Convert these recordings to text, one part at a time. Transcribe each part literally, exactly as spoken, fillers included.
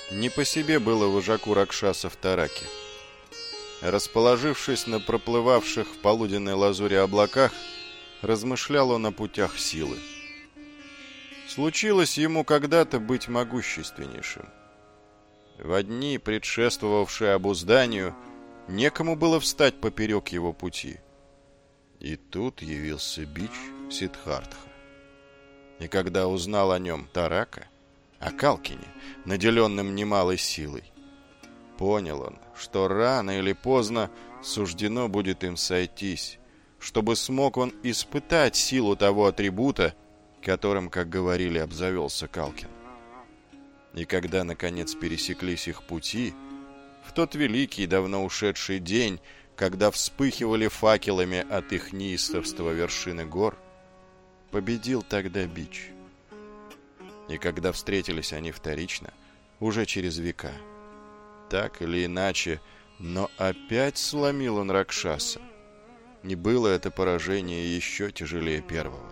Не по себе было вожаку ракшасов Тараке. Расположившись на проплывавших в полуденной лазуре облаках, размышлял он о путях силы. Случилось ему когда-то быть могущественнейшим. Во дни, предшествовавшие обузданию, некому было встать поперек его пути. И тут явился бич Сиддхартха. И когда узнал о нем Тарака, о Калкине, наделенном немалой силой, понял он, что рано или поздно суждено будет им сойтись, чтобы смог он испытать силу того атрибута, которым, как говорили, обзавелся Калкин. И когда, наконец, пересеклись их пути, в тот великий, давно ушедший день, когда вспыхивали факелами от их неистовства вершины гор, победил тогда бич. И когда встретились они вторично, уже через века, так или иначе, но опять сломил он Ракшаса. Не было это поражение еще тяжелее первого.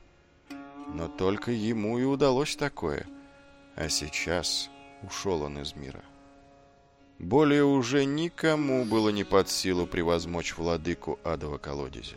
Но только ему и удалось такое, а сейчас ушел он из мира. Более уже никому было не под силу превозмочь владыку адова колодезя.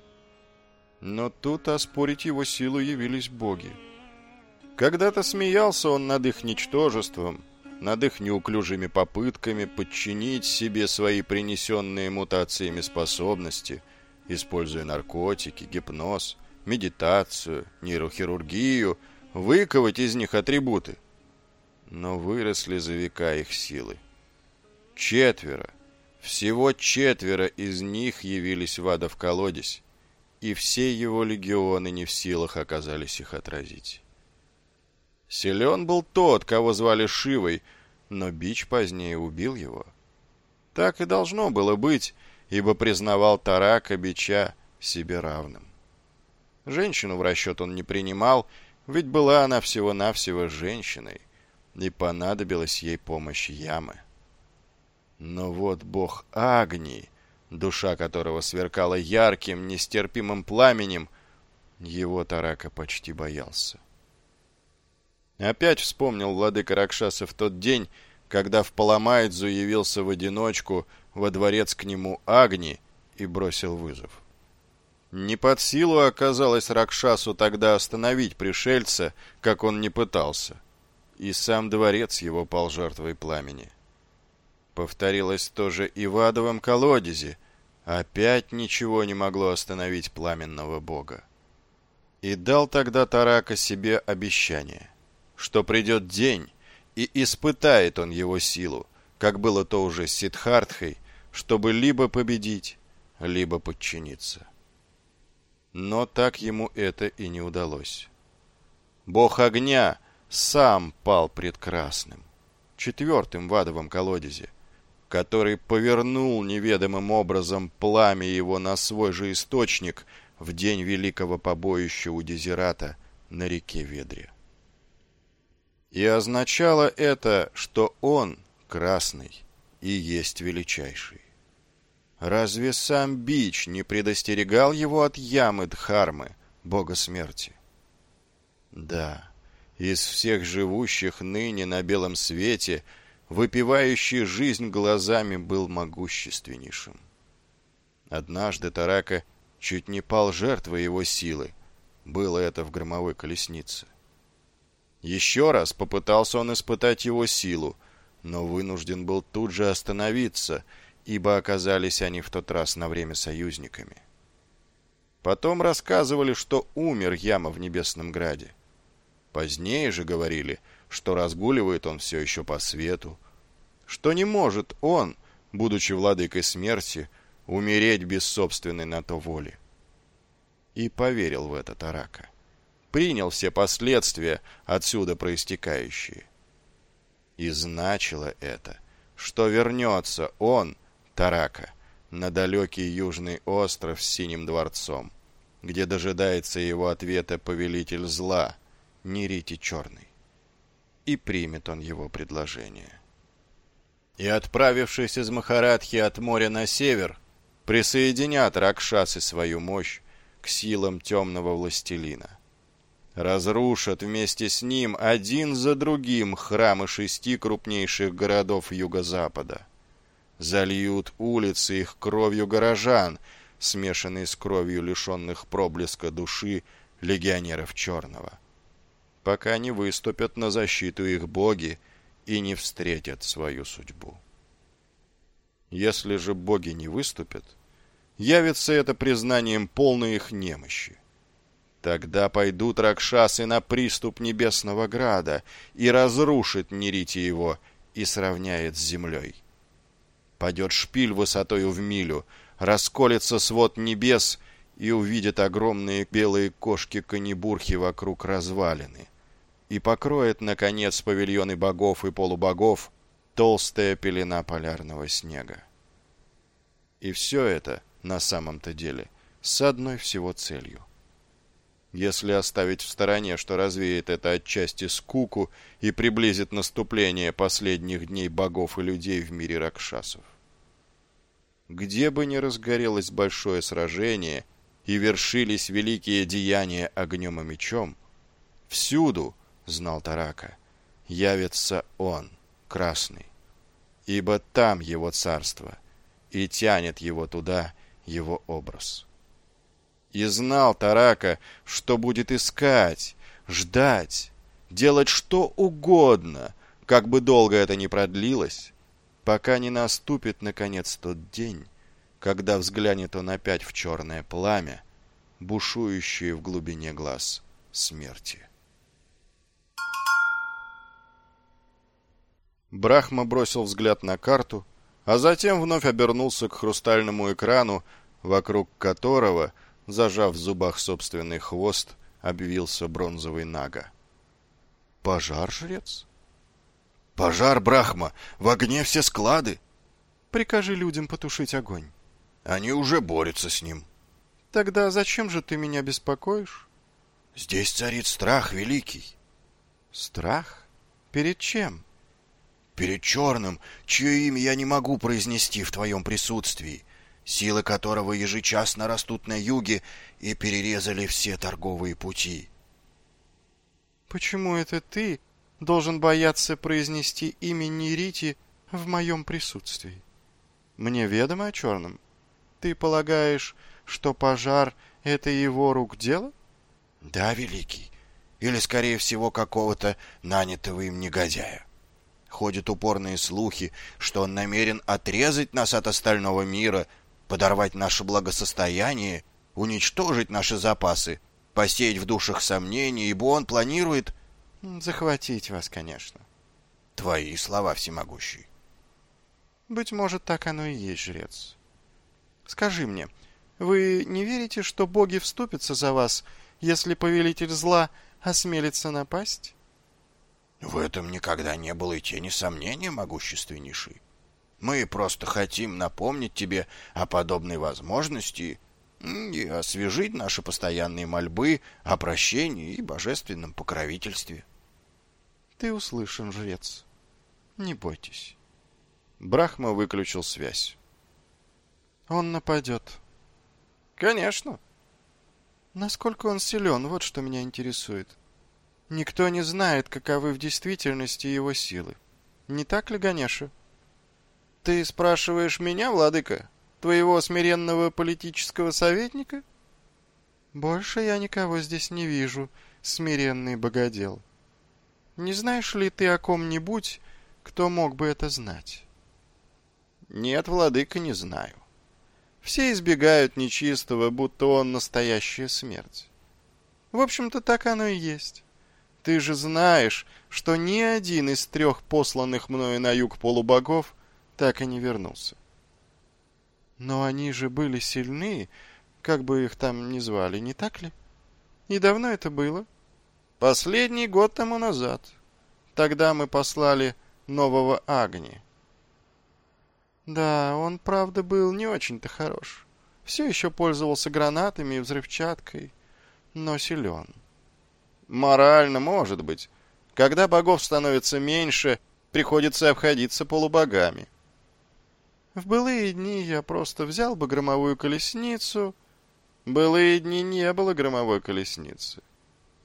Но тут оспорить его силу явились боги. Когда-то смеялся он над их ничтожеством, над их неуклюжими попытками подчинить себе свои принесенные мутациями способности, используя наркотики, гипноз, медитацию, нейрохирургию, выковать из них атрибуты. Но выросли за века их силы. Четверо, всего четверо из них явились в адов колодезь, и все его легионы не в силах оказались их отразить. Силен был тот, кого звали Шивой, но бич позднее убил его. Так и должно было быть, ибо признавал Тарака бича себе равным. Женщину в расчет он не принимал, ведь была она всего-навсего женщиной, и понадобилась ей помощь Ямы. Но вот бог Агни, душа которого сверкала ярким, нестерпимым пламенем, его Тарака почти боялся. Опять вспомнил владыка Ракшасов тот день, когда в Паламайдзу явился в одиночку во дворец к нему Агни и бросил вызов. Не под силу оказалось Ракшасу тогда остановить пришельца, как он не пытался, и сам дворец его пал жертвой пламени. Повторилось тоже и в адовом колодезе, опять ничего не могло остановить пламенного бога. И дал тогда Тарака себе обещание, что придет день, и испытает он его силу, как было то уже с Сиддхартхой, чтобы либо победить, либо подчиниться. Но так ему это и не удалось. Бог огня сам пал пред Красным, четвертым в адовом колодезе, который повернул неведомым образом пламя его на свой же источник в день великого побоища у Дезирата на реке Ведре. И означало это, что он, Красный, и есть величайший. Разве сам бич не предостерегал его от Ямы Дхармы, бога смерти? Да, из всех живущих ныне на белом свете, выпивающий жизнь глазами был могущественнейшим. Однажды Тарака чуть не пал жертвой его силы, было это в громовой колеснице. Еще раз попытался он испытать его силу, но вынужден был тут же остановиться, ибо оказались они в тот раз на время союзниками. Потом рассказывали, что умер Яма в Небесном Граде. Позднее же говорили, что разгуливает он все еще по свету, что не может он, будучи владыкой смерти, умереть без собственной на то воли. И поверил в это Тарака. Принял все последствия, отсюда проистекающие. И значило это, что вернется он, Тарака, на далекий южный остров с синим дворцом, где дожидается его ответа повелитель зла, Нерити Черный. И примет он его предложение. И, отправившись из Махарадхи от моря на север, присоединят ракшасы свою мощь к силам темного властелина. разрушат вместе с ним один за другим храмы шести крупнейших городов Юго-Запада, зальют улицы их кровью горожан, смешанной с кровью лишенных проблеска души легионеров Черного, пока не выступят на защиту их боги и не встретят свою судьбу. Если же боги не выступят, явится это признанием полной их немощи. Тогда пойдут ракшасы на приступ Небесного Града и разрушит Нерити его и сравняет с землей. Падет шпиль высотою в милю, расколется свод небес, и увидят огромные белые кошки-канибурхи вокруг развалины, и покроет, наконец, павильоны богов и полубогов толстая пелена полярного снега. И все это, на самом-то деле, с одной всего целью. Если оставить в стороне, что развеет это отчасти скуку и приблизит наступление последних дней богов и людей в мире ракшасов. Где бы ни разгорелось большое сражение и вершились великие деяния огнем и мечом, всюду, знал Тарака, явится он, Красный, ибо там его царство, и тянет его туда его образ. И знал Тарака, что будет искать, ждать, делать что угодно, как бы долго это ни продлилось, пока не наступит, наконец, тот день, когда взглянет он опять в черное пламя, бушующее в глубине глаз смерти. Брахма бросил взгляд на карту, а затем вновь обернулся к хрустальному экрану, вокруг которого, зажав в зубах собственный хвост, обвился бронзовый Нага. «Пожар, жрец?» «Пожар, Брахма! В огне все склады!» «Прикажи людям потушить огонь». «Они уже борются с ним». «Тогда зачем же ты меня беспокоишь?» «Здесь царит страх великий». «Страх? Перед чем?» «Перед Черным, чье имя я не могу произнести в твоем присутствии, силы которого ежечасно растут на юге и перерезали все торговые пути». «Почему это ты должен бояться произнести имя Нерити в моем присутствии? Мне ведомо о Черном. Ты полагаешь, что пожар — это его рук дело?» «Да, великий. Или, скорее всего, какого-то нанятого им негодяя. Ходят упорные слухи, что он намерен отрезать нас от остального мира, подорвать наше благосостояние, уничтожить наши запасы, посеять в душах сомнения, ибо он планирует... захватить вас, конечно». «Твои слова, всемогущий». «Быть может, так оно и есть, жрец. Скажи мне, вы не верите, что боги вступятся за вас, если повелитель зла осмелится напасть?» «В этом никогда не было и тени сомнения, могущественнейший. Мы просто хотим напомнить тебе о подобной возможности и освежить наши постоянные мольбы о прощении и божественном покровительстве». «Ты услышан, жрец. Не бойтесь». Брахма выключил связь. «Он нападет». «Конечно». «Насколько он силен, вот что меня интересует. Никто не знает, каковы в действительности его силы. Не так ли, Ганеша?» «Ты спрашиваешь меня, владыка, твоего смиренного политического советника?» «Больше я никого здесь не вижу, смиренный богодел. Не знаешь ли ты о ком-нибудь, кто мог бы это знать?» «Нет, владыка, не знаю. Все избегают нечистого, будто он настоящая смерть. В общем-то, так оно и есть. Ты же знаешь, что ни один из трех посланных мною на юг полубогов так и не вернулся. Но они же были сильны, как бы их там ни звали, не так ли? И давно это было? Последний год тому назад. Тогда мы послали нового Агни. Да, он, правда, был не очень-то хорош. Все еще пользовался гранатами и взрывчаткой, но силен. Морально, может быть. Когда богов становится меньше, приходится обходиться полубогами. В былые дни я просто взял бы громовую колесницу. В былые дни не было громовой колесницы.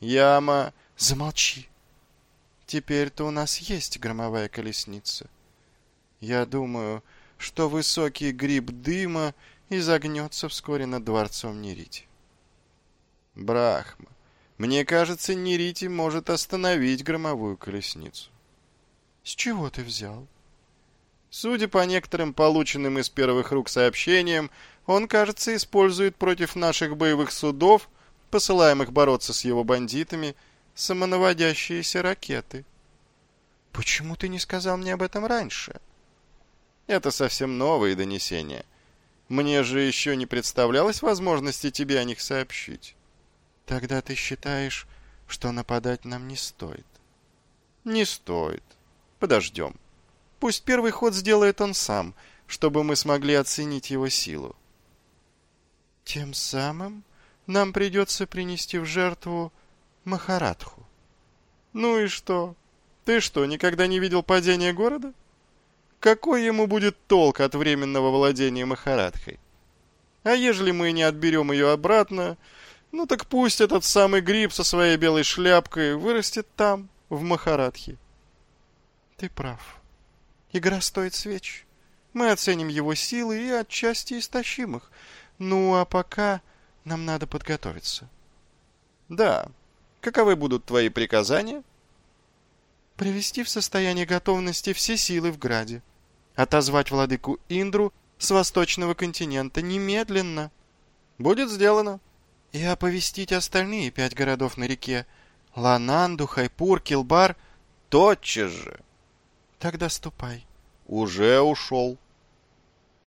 Яма... Замолчи. Теперь-то у нас есть громовая колесница. Я думаю, что высокий гриб дыма изогнется вскоре над дворцом Нерити. Брахма, мне кажется, Нерити может остановить громовую колесницу. С чего ты взял? Судя по некоторым полученным из первых рук сообщениям, он, кажется, использует против наших боевых судов, посылаемых бороться с его бандитами, самонаводящиеся ракеты. Почему ты не сказал мне об этом раньше? Это совсем новые донесения. Мне же еще не представлялось возможности тебе о них сообщить. Тогда ты считаешь, что нападать нам не стоит? Не стоит. Подождем. Пусть первый ход сделает он сам, чтобы мы смогли оценить его силу. Тем самым нам придется принести в жертву Махарадху. Ну и что? Ты что, никогда не видел падения города? Какой ему будет толк от временного владения Махарадхой? А ежели мы не отберем ее обратно, ну так пусть этот самый гриб со своей белой шляпкой вырастет там, в Махарадхе. Ты прав. Игра стоит свеч. Мы оценим его силы и отчасти истощим их. Ну, а пока нам надо подготовиться. Да. Каковы будут твои приказания? Привести в состояние готовности все силы в Граде. Отозвать владыку Индру с восточного континента немедленно. Будет сделано. И оповестить остальные пять городов на реке. Лананду, Хайпур, Килбар. Тотчас же. Тогда ступай. Уже ушел.